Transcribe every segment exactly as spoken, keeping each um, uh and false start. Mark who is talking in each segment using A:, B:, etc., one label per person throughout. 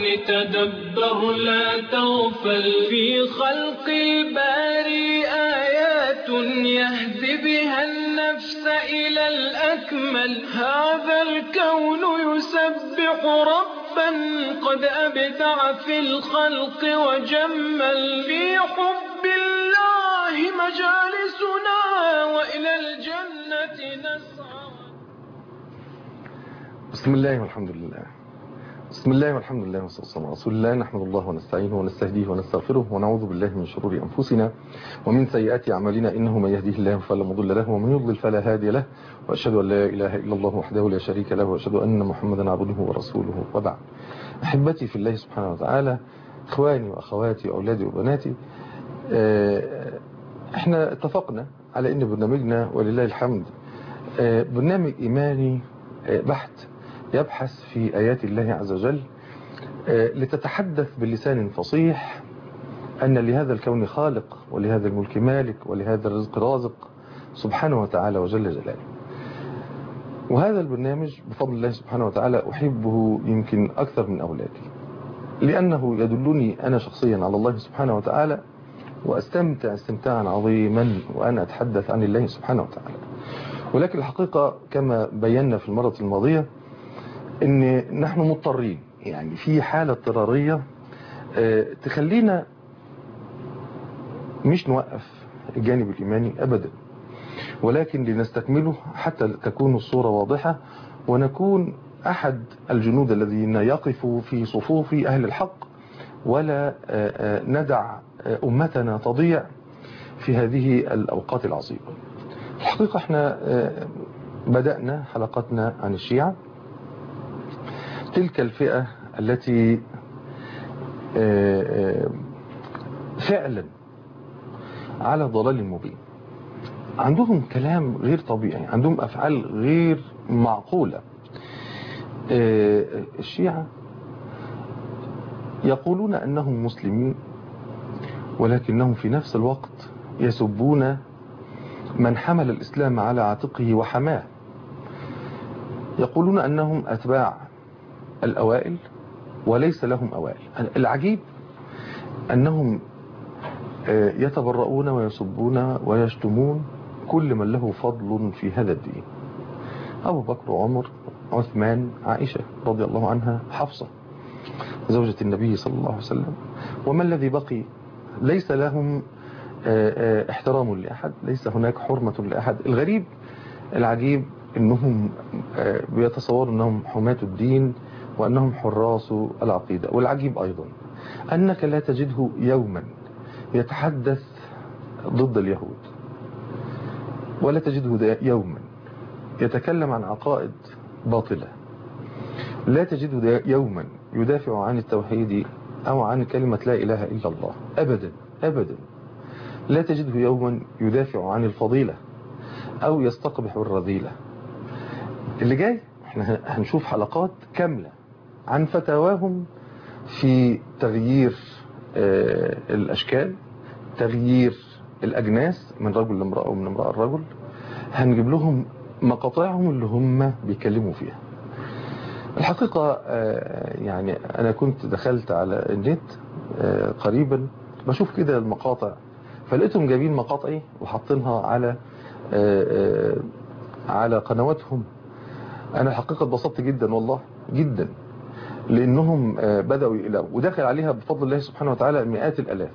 A: تدبر لا تغفل في خلق الباري آيات يهدي بها النفس إلى الأكمل. هذا الكون يسبح ربا قد أبدع في الخلق وجمل. في حب الله مجالسنا وإلى الجنة نسعى.
B: بسم الله والحمد لله. بسم الله والحمد لله والصلاة والسلام على رسول الله. نحمد الله ونستعينه ونستهديه ونستغفره ونعوذ بالله من شرور أنفسنا ومن سيئات أعمالنا، إنه من يهديه الله فلا مضل له ومن يضلل فلا هادي له، وأشهد أن لا إله إلا الله وحده لا شريك له، وأشهد أن محمدا عبده ورسوله، وبعد. أحبتي في الله سبحانه وتعالى، إخواني وأخواتي وأولادي وبناتي، احنا اتفقنا على ان برنامجنا ولله الحمد برنامج إيماني بحت يبحث في آيات الله عز وجل لتتحدث بلسان فصيح أن لهذا الكون خالق، ولهذا الملك مالك، ولهذا الرزق رازق سبحانه وتعالى وجل جلاله. وهذا البرنامج بفضل الله سبحانه وتعالى أحبه يمكن أكثر من أولادي، لأنه يدلني أنا شخصيا على الله سبحانه وتعالى، وأستمتع استمتاعا عظيما وأنا أتحدث عن الله سبحانه وتعالى. ولكن الحقيقة كما بينا في المرة الماضية ان نحن مضطرين، يعني في حالة اضطرارية تخلينا مش نوقف الجانب الإيماني أبدا، ولكن لنستكمله حتى تكون الصورة واضحة، ونكون أحد الجنود الذين يقفوا في صفوف أهل الحق، ولا ندع أمتنا تضيع في هذه الأوقات العصيبة. الحقيقة احنا بدأنا حلقتنا عن الشيعة، تلك الفئة التي فعلا على ضلال مبين، عندهم كلام غير طبيعي، عندهم أفعال غير معقولة. الشيعة يقولون أنهم مسلمين، ولكنهم في نفس الوقت يسبون من حمل الإسلام على عاتقه وحماه. يقولون أنهم أتباع الأوائل وليس لهم أوائل. العجيب أنهم يتبرؤون ويسبون ويشتمون كل من له فضل في هذا الدين: أبو بكر وعمر، عثمان، عائشة رضي الله عنها، حفصة زوجة النبي صلى الله عليه وسلم، وما الذي بقي ليس لهم احترام لأحد، ليس هناك حرمة لأحد. الغريب العجيب أنهم بيتصوروا أنهم حماة الدين وأنهم حراس العقيدة. والعجيب أيضا أنك لا تجده يوما يتحدث ضد اليهود، ولا تجده يوما يتكلم عن عقائد باطلة، لا تجده يوما يدافع عن التوحيد أو عن كلمة لا إله إلا الله، أبدا أبدا. لا تجده يوما يدافع عن الفضيلة أو يستقبح الرذيلة. اللي جاي احنا هنشوف حلقات كاملة عن فتاواهم في تغيير اه الأشكال، تغيير الأجناس من رجل لامرأة ومن امرأة لرجل. هنجيب لهم مقاطعهم اللي هم بيكلموا فيها. الحقيقة اه يعني أنا كنت دخلت على النت اه قريبا بشوف كده المقاطع، فلقيتهم جايبين مقاطعي وحاطينها على اه اه على قنواتهم. أنا الحقيقة اتبسطت جدا والله جدا، لأنهم بدأوا يقلقوا، وداخل عليها بفضل الله سبحانه وتعالى مئات الألاف.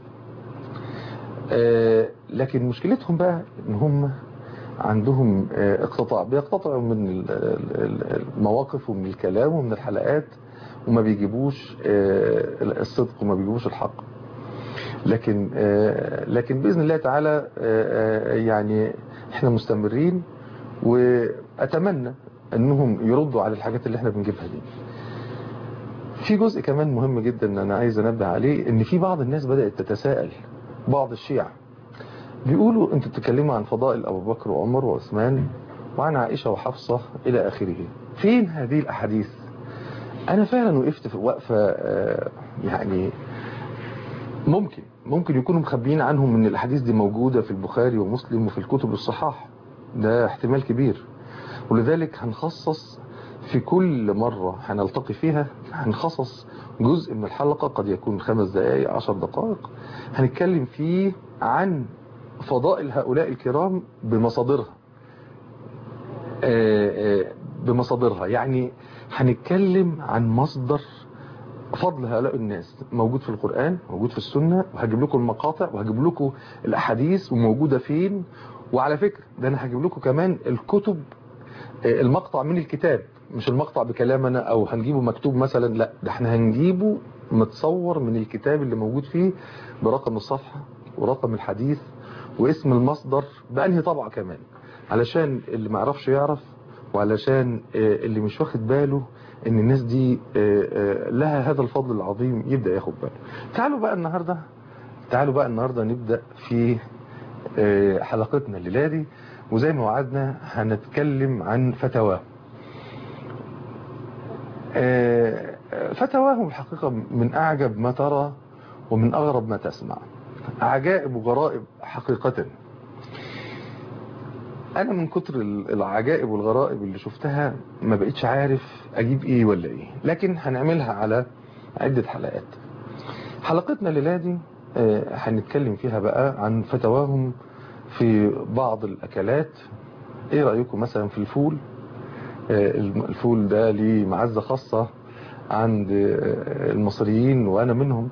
B: لكن مشكلتهم بقى إن هم عندهم اقتطاع، بيقتطعوا من المواقف ومن الكلام ومن الحلقات، وما بيجيبوش الصدق وما بيجيبوش الحق. لكن لكن بإذن الله تعالى يعني احنا مستمرين، وأتمنى أنهم يردوا على الحاجات اللي احنا بنجيبها دي. في جزء كمان مهم جدا أنا عايز أنبه عليه، إن في بعض الناس بدأت تتساءل، بعض الشيعة بيقولوا أنتوا بتتكلموا عن فضائل أبو بكر وعمر وعثمان وعن عائشة وحفصة إلى آخره، فين هذه الأحاديث؟ أنا فعلا وقفت في وقفة يعني ممكن ممكن يكونوا مخبيين عنهم من الأحاديث دي موجودة في البخاري ومسلم وفي الكتب الصحاح، ده احتمال كبير. ولذلك هنخصص في كل مرة هنلتقي فيها هنخصص جزء من الحلقة، قد يكون خمس دقائق عشر دقائق، هنتكلم فيه عن فضائل هؤلاء الكرام بمصادرها بمصادرها يعني هنتكلم عن مصدر فضل هؤلاء الناس موجود في القرآن، موجود في السنة، وهجيب لكم المقاطع وهجيب لكم الأحاديث وموجودة فين. وعلى فكرة ده أنا هجيب لكم كمان الكتب، المقطع من الكتاب، مش المقطع بكلامنا أو هنجيبه مكتوب مثلا، لا ده احنا هنجيبه متصور من الكتاب اللي موجود فيه برقم الصفحة ورقم الحديث واسم المصدر بأنهي طبعة كمان، علشان اللي ما يعرفش يعرف، وعلشان اللي مش واخد باله ان الناس دي لها هذا الفضل العظيم يبدأ ياخد باله. تعالوا بقى النهاردة تعالوا بقى النهاردة نبدأ في حلقتنا الليلة دي، وزي ما وعدنا هنتكلم عن فتاواهم. فتاواهم الحقيقة من أعجب ما ترى ومن أغرب ما تسمع، عجائب وغرائب حقيقة. أنا من كتر العجائب والغرائب اللي شفتها ما بقيتش عارف أجيب إيه ولا إيه، لكن هنعملها على عدة حلقات. حلقتنا الليلة دي هنتكلم فيها بقى عن فتاواهم في بعض الأكلات. إيه رأيكم مثلا في الفول؟ الفول ده ليه معزة خاصة عند المصريين وأنا منهم.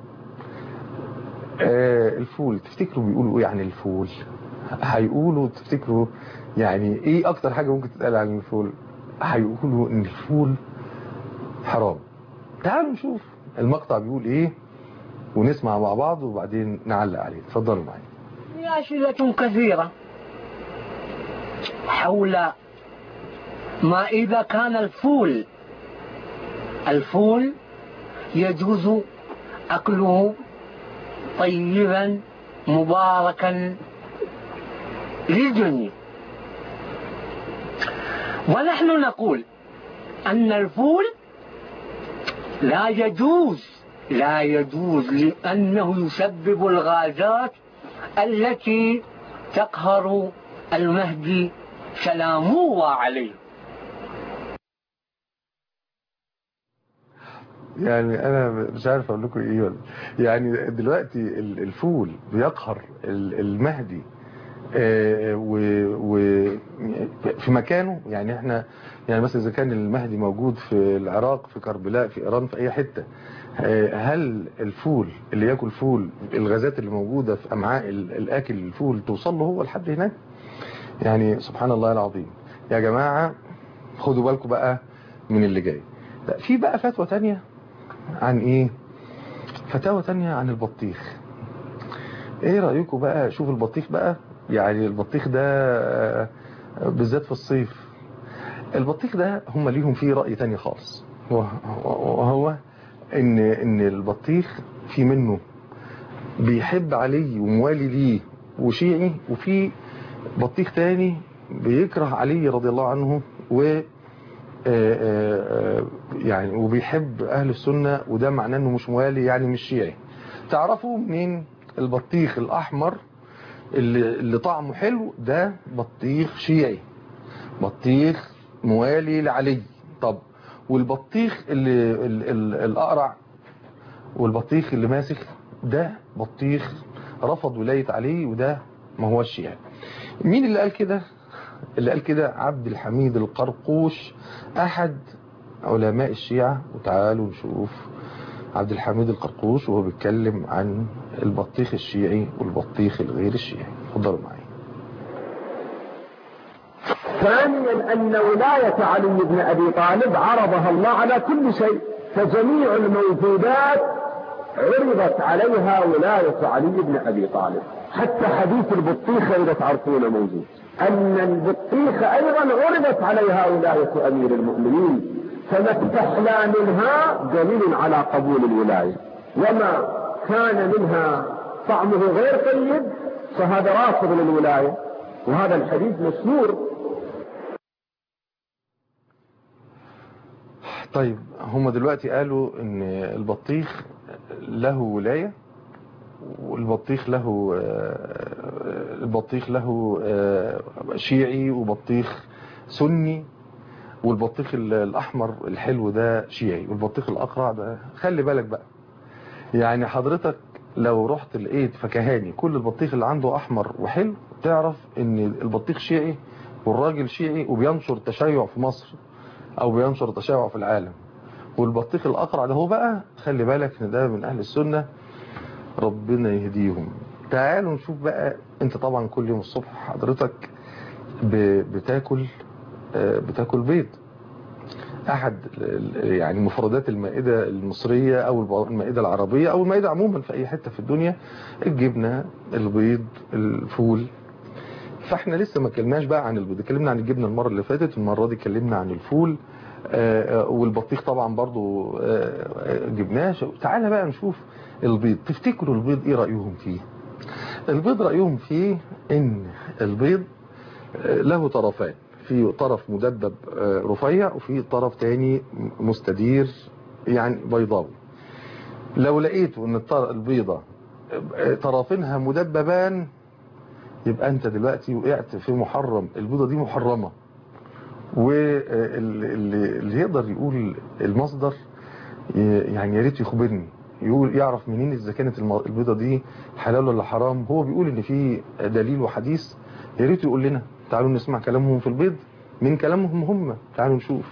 B: الفول تفتكروا بيقولوا إيه عن الفول؟ هيقولوا تفتكروا يعني إيه أكتر حاجة ممكن تتقال عن الفول؟ هيقولوا إن الفول حرام. تعالوا نشوف المقطع بيقول إيه ونسمع مع بعض وبعدين نعلق عليه. اتفضلوا معي.
C: هي أسئلة كثيرة حول ما إذا كان الفول الفول يجوز أكله طيبا مباركا للجميع، ونحن نقول أن الفول لا يجوز لا يجوز لأنه يسبب الغازات التي تقهر المهدي سلام الله عليه.
B: يعني انا مش عارف اقول لكم ايه ولا يعني دلوقتي الفول بيقهر المهدي وفي مكانه. يعني احنا يعني مثلا اذا كان المهدي موجود في العراق في كربلاء في ايران في اي حته، هل الفول اللي ياكل فول الغازات اللي موجوده في امعاء الاكل الفول توصل له هو لحد هناك؟ يعني سبحان الله العظيم. يا جماعه خدوا بالكم بقى من اللي جاي. في بقى فتوى تانية عن ايه؟ فتاوى تانية عن البطيخ. ايه رأيكم بقى؟ شوف البطيخ بقى، يعني البطيخ ده بالذات في الصيف، البطيخ ده هم ليهم فيه رأي تاني خالص، وهو ان ان البطيخ في منه بيحب علي وموالي ليه وشيعي، وفي بطيخ تاني بيكره علي رضي الله عنه و يعني وبيحب اهل السنة، وده معناه انه مش موالي يعني مش شيعي. تعرفوا منين؟ البطيخ الاحمر اللي, اللي طعمه حلو ده بطيخ شيعي، بطيخ موالي لعلي. طب والبطيخ اللي ال ال الاقرع والبطيخ اللي ماسخ ده بطيخ رفض ولاية علي، وده ما هو الشيعي. مين اللي قال كده؟ اللي قال كده عبد الحميد القرقوش احد علماء الشيعة. وتعالوا نشوف عبد الحميد القرقوش وهو بيتكلم عن البطيخ الشيعي والبطيخ الغير الشيعي. اتفضلوا معي.
D: ثانيا أن ولاية علي بن أبي طالب عرضها الله على كل شيء، فجميع الموجودات عرضت عليها ولاية علي بن أبي طالب، حتى حديث البطيخ إذا تعرفون موجود، أن البطيخ أيضا عرضت عليها ولاية أمير المؤمنين، فما استحلى منها دليل على قبول الولاية، وما كان منها طعمه غير طيب فهذا رافض للولاية، وهذا الحديث مشهور.
B: طيب هم دلوقتي قالوا ان البطيخ له ولاية، والبطيخ له البطيخ له شيعي وبطيخ سني، والبطيخ الاحمر الحلو ده شيعي، والبطيخ الاقرع ده خلي بالك بقى. يعني حضرتك لو رحت لقيت فكهاني كل البطيخ اللي عنده احمر وحلو تعرف ان البطيخ شيعي والراجل شيعي وبينشر تشيع في مصر او بينشر تشيع في العالم. والبطيخ الاقرع ده هو بقى خلي بالك ان ده من اهل السنة، ربنا يهديهم. تعالوا نشوف بقى. انت طبعا كل يوم الصبح حضرتك بتاكل بتاكل بيض، احد يعني مفردات المائدة المصرية او المائدة العربية او المائدة عموما في اي حتة في الدنيا، الجبنة، البيض، الفول. فاحنا لسه ما اتكلمناش بقى عن البيض، اتكلمنا عن الجبنة المرة اللي فاتت، المرة دي اتكلمنا عن الفول والبطيخ طبعا برضو جبناه. تعالى بقى نشوف البيض. تفتكروا البيض ايه رأيهم فيه؟ البيض رأيهم فيه ان البيض له طرفان، في طرف مدبب رفيع وفي طرف تاني مستدير يعني بيضاوي. لو لقيتوا ان البيضة طرفينها مدببان يبقى انت دلوقتي وقعت في محرم، البيضة دي محرمة. واللي يقدر يقول المصدر يعني يا ريت يخبرني، يقول يعرف منين اذا كانت البيضة دي حلال ولا حرام. هو بيقول ان في دليل وحديث، يا ريت يقول لنا. تعالوا نسمع كلامهم في البيض من كلامهم هم. تعالوا نشوف.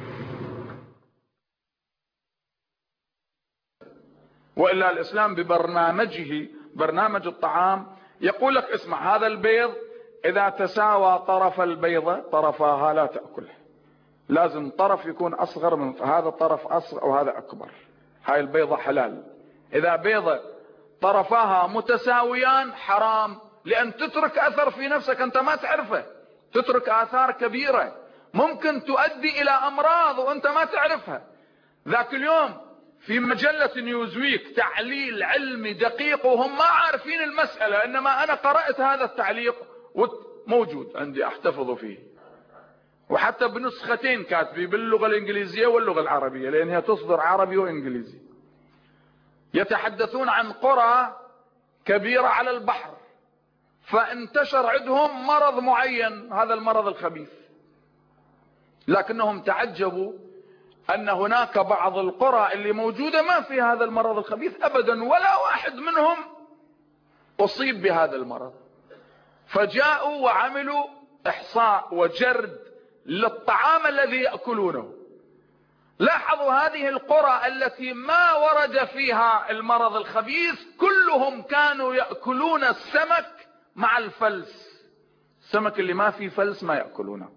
E: وإلا الإسلام ببرنامجه برنامج الطعام يقول لك اسمع، هذا البيض إذا تساوى طرف البيضة طرفاها لا تأكله، لازم طرف يكون أصغر من هذا الطرف أصغر أو هذا أكبر. هاي البيضة حلال. إذا بيضة طرفاها متساويان حرام، لأن تترك أثر في نفسك أنت ما تعرفه، تترك آثار كبيرة ممكن تؤدي إلى أمراض وأنت ما تعرفها. ذاك اليوم في مجلة نيوزويك تعليل علمي دقيق وهم ما عارفين المسألة، إنما أنا قرأت هذا التعليق موجود عندي أحتفظ فيه، وحتى بنسختين كاتبي باللغة الإنجليزية واللغة العربية لأنها تصدر عربي وإنجليزي. يتحدثون عن قرى كبيرة على البحر فانتشر عندهم مرض معين، هذا المرض الخبيث، لكنهم تعجبوا أن هناك بعض القرى اللي موجودة ما في هذا المرض الخبيث أبدا، ولا واحد منهم أصيب بهذا المرض. فجاءوا وعملوا إحصاء وجرد للطعام الذي يأكلونه. لاحظوا هذه القرى التي ما ورد فيها المرض الخبيث كلهم كانوا يأكلون السمك مع الفلس. السمك اللي ما فيه فلس ما يأكلونه.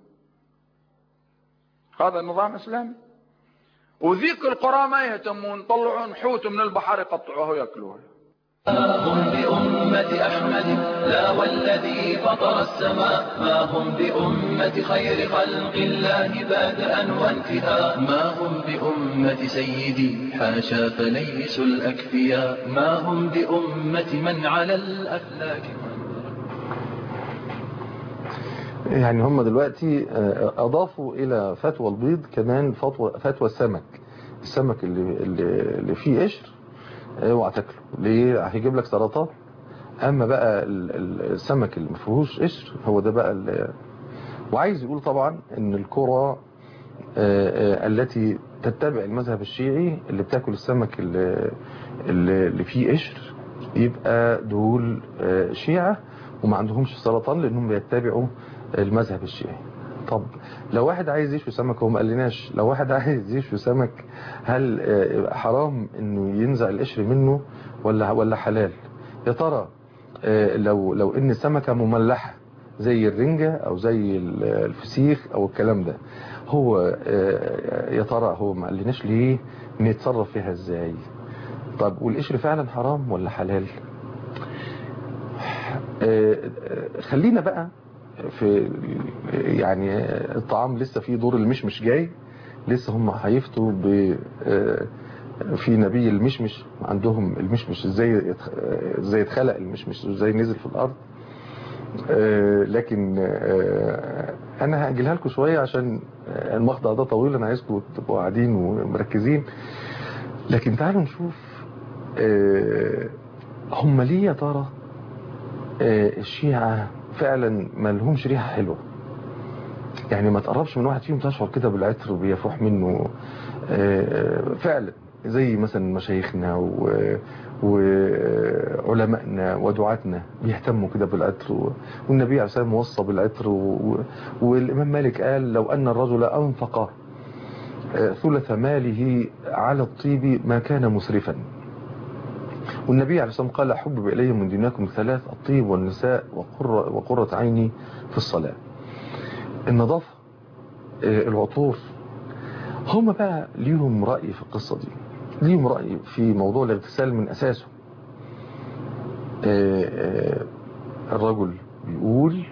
E: هذا نظام إسلامي. وذيك القرى ما يهتمون، طلعون حوت من البحر يقطعوه ويأكلوه.
A: هم بأمة أحمد لا والذي فطر السماء، ما هم بأمة خير خلق الله بادئا وانتهاء، ما هم بأمة سيدي حاشا فليسوا الأكفياء، ما هم بأمة من على الأفلاك.
B: يعني هم دلوقتي أضافوا إلى فتوى البيض كمان فتوى فتوى السمك. السمك اللي اللي فيه قشر اوعى تاكله، ليه؟ هيجيب لك سرطان. اما بقى السمك اللي ما فيهوش قشر هو ده بقى اللي... وعايز يقول طبعا ان القرى التي تتبع المذهب الشيعي اللي بتاكل السمك اللي, اللي فيه قشر يبقى دول شيعة وما عندهمش سرطان لانهم بيتبعوا المذهب الشيعي. طب لو واحد عايز يشوي سمك، هو ما قالناش، لو واحد عايز يشوي سمك هل حرام انه ينزع القشر منه ولا ولا حلال؟ يا ترى لو لو ان سمكه مملحه زي الرنجه او زي الفسيخ او الكلام ده، هو يا ترى هو ما قالناش ليه نتصرف فيها ازاي؟ طب والقشر فعلا حرام ولا حلال؟ خلينا بقى في يعني الطعام لسه فيه دور المشمش جاي، لسه هم هيفتوا ب في نبي المشمش، عندهم المشمش ازاي ازاي اتخلق المشمش وازاي نزل في الارض. لكن انا هاجلها لكم شويه عشان المقطع ده طويل، انا عايزكم تبقوا قاعدين ومركزين. لكن تعالوا نشوف هم ليه يا ترى الشيعة فعلا ما لهمش ريحة حلوة. يعني ما تقربش من واحد فيهم تشعر كده بالعطر وبيفوح منه فعلا، زي مثلا مشايخنا وعلمائنا ودعاتنا بيهتموا كده بالعطر، والنبي عليه الصلاة والسلام وصى بالعطر، والإمام مالك قال لو أن الرجل أنفق ثلث ماله على الطيب ما كان مسرفا. والنبي عليه الصلاة والسلام قال حبب إلي من دنياكم ثلاث: الطيب والنساء وقرة, وقرة عيني في الصلاة. النظافة، العطور. هم بقى ليهم رأي في القصة دي، ليهم رأي في موضوع الاغتسال من أساسه. الرجل بيقول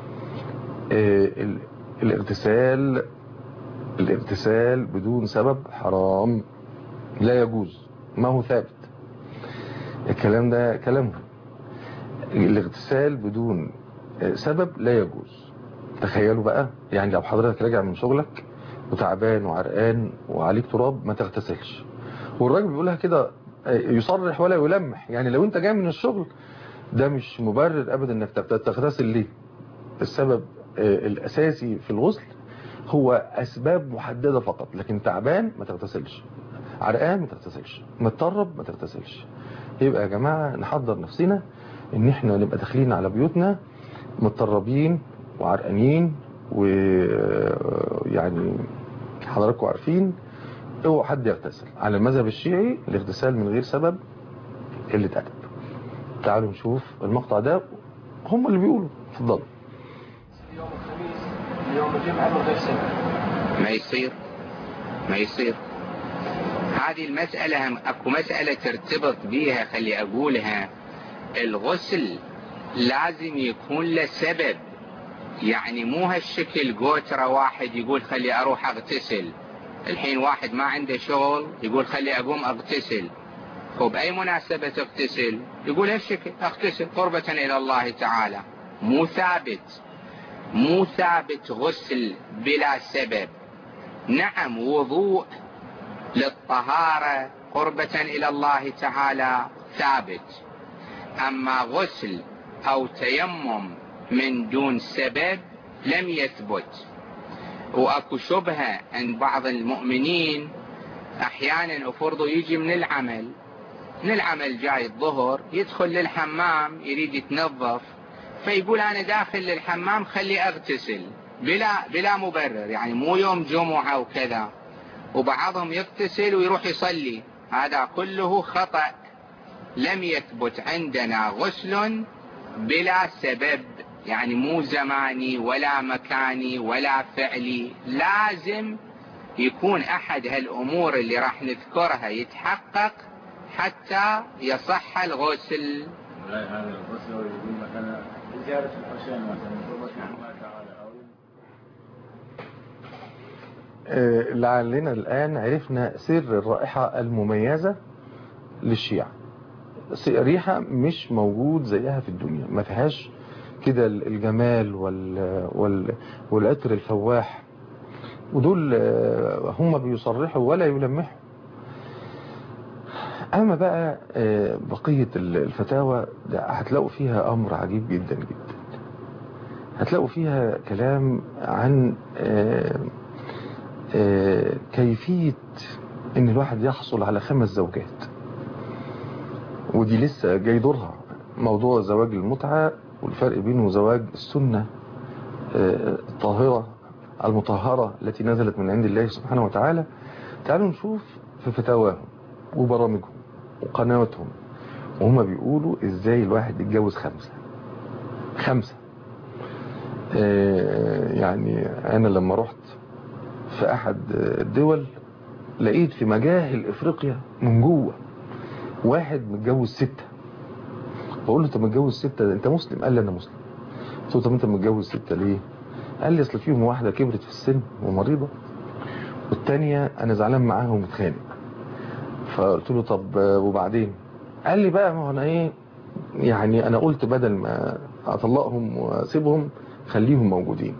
B: الاغتسال الاغتسال بدون سبب حرام، لا يجوز، ما هو ثابت. الكلام ده كلامهم. الاغتسال بدون سبب لا يجوز. تخيلوا بقى، يعني لو حضرتك راجع من شغلك وتعبان وعرقان وعليك تراب ما تغتسلش، والراجل بيقولها كده يصرح ولا يلمح، يعني لو انت جاي من الشغل ده مش مبرر ابدا انك تغتسل. ليه؟ السبب الاساسي في الغسل هو اسباب محددة فقط، لكن تعبان ما تغتسلش، عرقان ما تغتسلش، متطرب ما تغتسلش. يبقى يا جماعة نحضر نفسنا ان احنا نبقى داخلين على بيوتنا متطربين وعرقانين، ويعني حضراتكم عارفين اوعى حد يغتسل. على المذهب الشيعي الاغتسال من غير سبب قلة أدب. تعالوا نشوف المقطع ده، هم اللي بيقولوا. اتفضلوا.
F: يوم الخميس يوم الجمعة من غير سبب
G: ما يصير ما يصير. هذه المسألة اكو مسألة ترتبط بيها، خلي اقولها. الغسل لازم يكون له سبب، يعني مو هالشكل قوترة واحد يقول خلي اروح اغتسل. الحين واحد ما عنده شغل يقول خلي اقوم اغتسل، وبأي مناسبة تغتسل؟ يقول هالشكل اغتسل قربة الى الله تعالى. مو ثابت، مو ثابت غسل بلا سبب. نعم وضوء للطهارة قربة إلى الله تعالى ثابت، أما غسل أو تيمم من دون سبب لم يثبت. وأكو شبهة عند بعض المؤمنين، أحيانا أفرضوا يجي من العمل من العمل جاي الظهر، يدخل للحمام يريد يتنظف، فيقول أنا داخل للحمام خلي أغتسل بلا بلا مبرر، يعني مو يوم جمعة وكذا. وبعضهم يغتسل ويروح يصلي. هذا كله خطأ. لم يثبت عندنا غسل بلا سبب، يعني مو زماني ولا مكاني ولا فعلي. لازم يكون أحد هالأمور اللي راح نذكرها يتحقق حتى يصح الغسل.
F: هذا الغسل يقول مثلا زيارة الحسين مثلا قربة الله تعالى.
B: لعلنا الآن عرفنا سر الرائحة المميزة للشيعة. ريحة مش موجود زيها في الدنيا، ما فيهاش كده الجمال وال... وال... والعطر الفواح، ودول هم بيصرحوا ولا يلمحوا. أما بقى بقية الفتاوى هتلاقوا فيها أمر عجيب جدا جدا. هتلاقوا فيها كلام عن كيفية ان الواحد يحصل على خمس زوجات، ودي لسه جاي دورها. موضوع زواج المتعة والفرق بينه وزواج السنة الطاهرة المطهرة التي نزلت من عند الله سبحانه وتعالى. تعالوا نشوف في فتاواهم وبرامجهم وقنواتهم وهم بيقولوا ازاي الواحد يتجوز خمسة خمسة يعني انا لما رحت في احد الدول لقيت في مجاهل افريقيا من جوه واحد متجوز ستة. بقول له انت متجوز ستة انت مسلم؟ قال لي انا مسلم. قلت له طب انت متجوز ستة ليه؟ قال لي اصل فيهم واحدة كبرت في السن ومريضة، والتانية انا زعلان معاها ومتخانق. فقلت له طب وبعدين؟ قال لي بقى ما هو انا ايه يعني انا قلت بدل ما اطلقهم واسيبهم خليهم موجودين.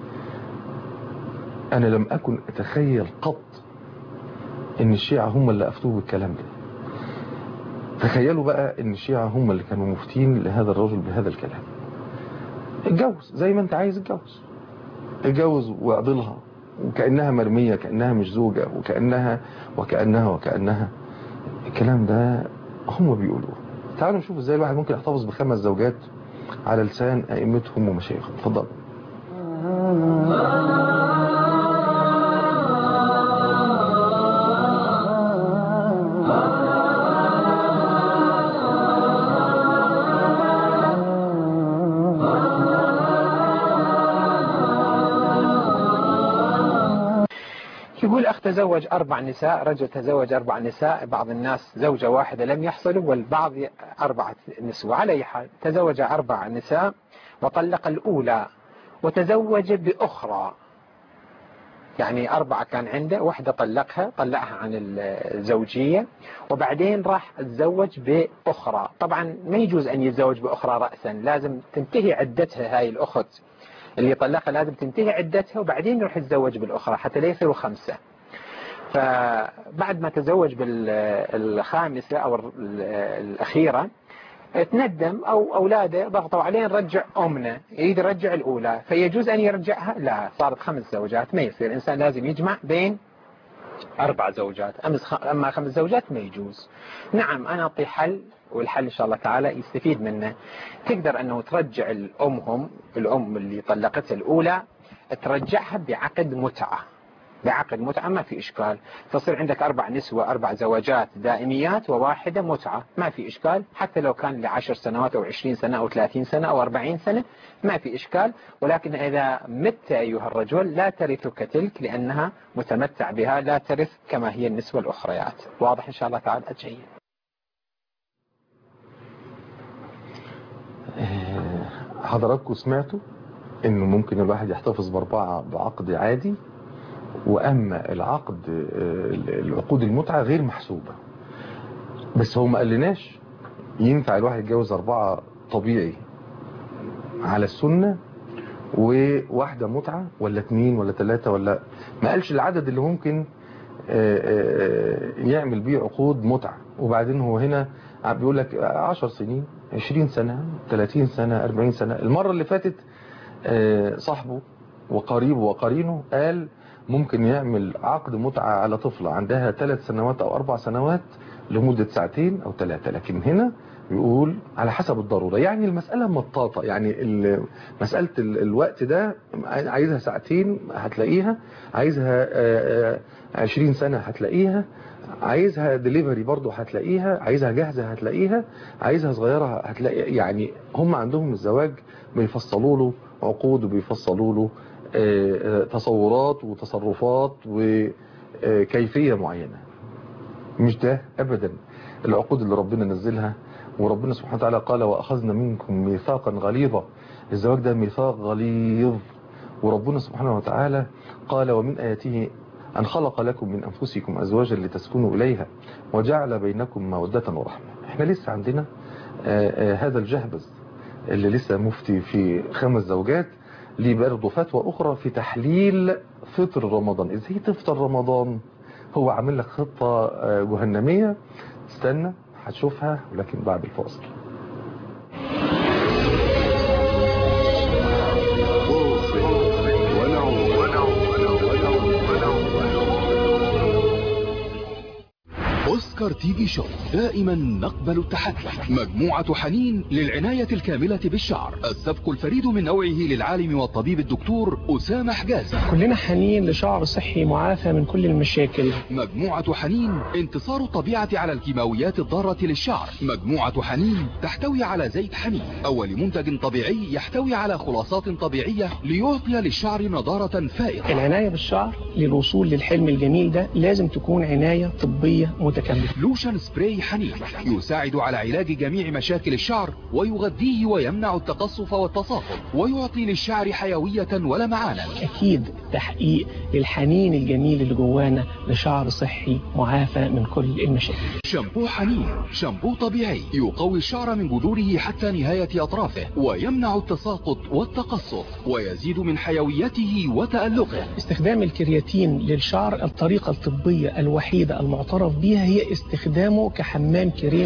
B: انا لم اكن اتخيل قط ان الشيعة هم اللي افتوه بالكلام ده. تخيلوا بقى ان الشيعة هم اللي كانوا مفتين لهذا الرجل بهذا الكلام. اتجوز زي ما انت عايز اتجوز، اتجوز واعضلها وكأنها مرمية، كأنها مش زوجة، وكأنها وكأنها وكأنها. الكلام ده هم بيقولوه. تعالوا نشوف ازاي الواحد ممكن يحتفظ بخمس زوجات على لسان ائمتهم ومشايخهم. اتفضل.
H: يقول أخ تزوج أربع نساء، رجل تزوج أربع نساء، بعض الناس زوجة واحدة لم يحصلوا والبعض أربعة نسوة. على أي حال تزوج أربع نساء وطلق الأولى وتزوج بأخرى، يعني أربعة كان عنده، واحدة طلقها طلقها عن الزوجية وبعدين راح تزوج بأخرى. طبعا ما يجوز أن يتزوج بأخرى رأسا، لازم تنتهي عدتها هاي الأخت اللي طلقها، لازم تنتهي عدتها وبعدين يروح يتزوج بالأخرى حتى لا يصيروا خمسة. فبعد ما تزوج بالخامسة أو الأخيرة تندم أو أولاده ضغطوا عليه نرجع أمنا، يريد يرجع الأولى، فيجوز أن يرجعها؟ لا، صارت خمس زوجات ما يصير، الإنسان لازم يجمع بين أربع زوجات، أما خمس زوجات ما يجوز. نعم أنا أعطي حل، والحل إن شاء الله تعالى يستفيد منه. تقدر أنه ترجع الأمهم، الأم اللي طلقتها الأولى ترجعها بعقد متعة، بعقد متعة ما في إشكال، تصير عندك أربع نسوة أربع زوجات دائميات وواحدة متعة، ما في إشكال، حتى لو كان لعشر سنوات أو عشرين سنة أو ثلاثين سنة أو أربعين سنة ما في إشكال. ولكن إذا مت أيها الرجل لا ترثك تلك لأنها متمتع بها، لا ترث كما هي النسوة الأخريات. واضح إن شاء الله تعالى؟ جيد.
B: حضراتكم سمعتوا انه ممكن الواحد يحتفظ باربعة بعقد عادي، واما العقد العقود المتعة غير محسوبة. بس هو ما قالناش ينفع الواحد يتجوز اربعة طبيعي على السنة وواحدة متعة ولا اتنين ولا تلاتة، ولا ما قالش العدد اللي ممكن يعمل بيه عقود متعة. وبعدين هو هنا بيقول لك عشر سنين عشرين سنة ثلاثين سنة أربعين سنة. المرة اللي فاتت صاحبه وقريبه وقرينه قال ممكن يعمل عقد متعة على طفلة عندها ثلاث سنوات أو أربع سنوات لمدة ساعتين أو ثلاثة، لكن هنا بيقول على حسب الضرورة. يعني المسألة مطاطة، يعني مسألة الوقت ده عايزها ساعتين هتلاقيها، عايزها عشرين سنة هتلاقيها، عايزها ديليفري برضو هتلاقيها، عايزها جاهزة هتلاقيها، عايزها صغيرة هتلاقي. يعني هم عندهم الزواج بيفصلوا له عقود وبيفصلوا له تصورات وتصرفات وكيفية معينة. مش ده أبدا العقود اللي ربنا نزلها. وربنا سبحانه وتعالى قال وأخذنا منكم ميثاقا غليظا. الزواج ده ميثاق غليظ. وربنا سبحانه وتعالى قال ومن آياته أن خلق لكم من أنفسكم أزواجا لتسكنوا إليها وجعل بينكم مودة ورحمة. احنا لسه عندنا آآ آآ هذا الجهبذ اللي لسه مفتي في خمس زوجات، ليه برضه فتوى أخرى في تحليل فطر رمضان. إزاي تفطر رمضان؟ هو عامل لك خطة جهنمية، استنى هتشوفها ولكن بعد الفاصل.
I: أوسكار تي في شو دائما نقبل التحدي. مجموعة حنين للعناية الكاملة بالشعر، السبق الفريد من نوعه للعالم والطبيب الدكتور أسامة حجازي.
J: كلنا حنين لشعر صحي معافى من كل المشاكل.
I: مجموعة حنين انتصار الطبيعة على الكيماويات الضارة للشعر. مجموعة حنين تحتوي على زيت حنين، أول منتج طبيعي يحتوي على خلاصات طبيعية ليعطي للشعر نضارة فائقة.
J: العناية بالشعر للوصول للحلم الجميل ده لازم تكون عناية طبية متكاملة.
I: لوشن سبراي حنين يساعد على علاج جميع مشاكل الشعر ويغذيه ويمنع التقصف والتصاقل ويعطي للشعر حيوية ولمعانا.
J: أكيد تحقيق للحنين الجميل اللي جوانا لشعر صحي معافى من كل المشاكل.
I: شامبو حنين شامبو طبيعي يقوي الشعر من جذوره حتى نهاية أطرافه ويمنع التساقط والتقصف ويزيد من حيويته وتألقه.
J: استخدام الكرياتين للشعر الطريقة الطبية الوحيدة المعترف بها هي استخدامه كحمام كريم.